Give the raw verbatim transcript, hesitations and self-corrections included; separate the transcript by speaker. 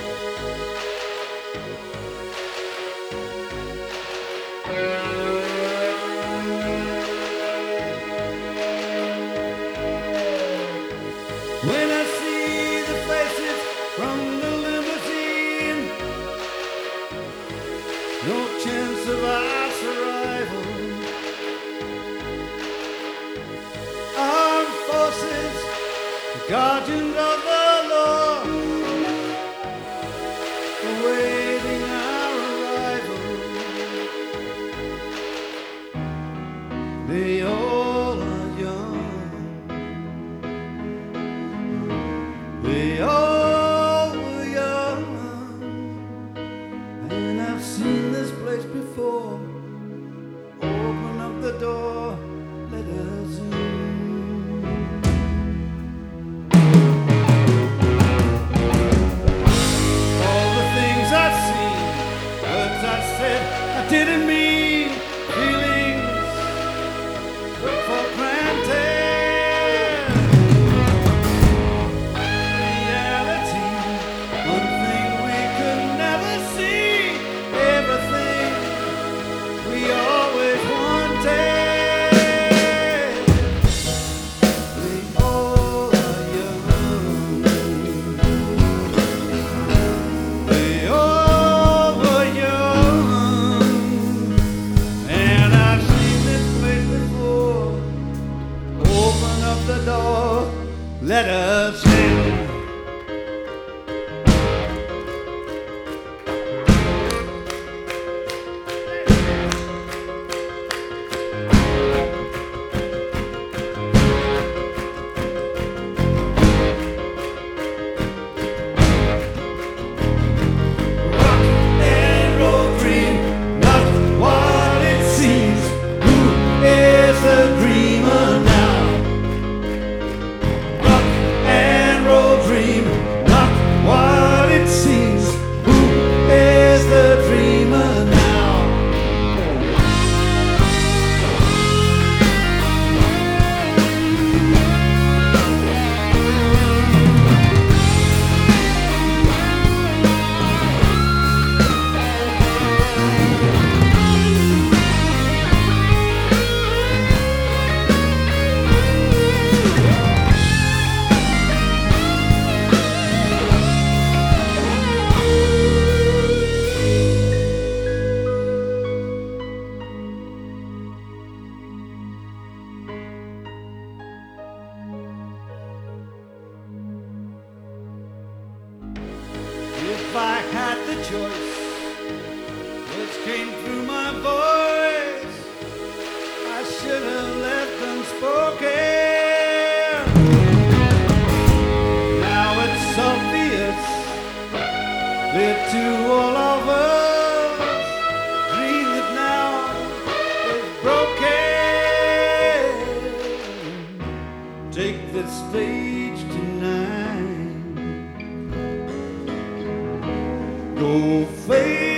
Speaker 1: When I see the faces from the limousine, no chance of our survival. Armed forces, the guardians of the law, awaiting our arrival. They all are young. They all were young, and I've seen this place before. Open up the door, let us in. All the things I've seen, words I said I didn't mean, feelings took for granted. Let us in. Rock and roll dream, not what it seems. Who is the dreamer now? Dream, not what it seems. Who is the dreamer now? If I had the choice, words came through my voice, I should have left unspoken. Now it's obvious, clear to all of us, dream that now is broken. Take the stage tonight. Go fade.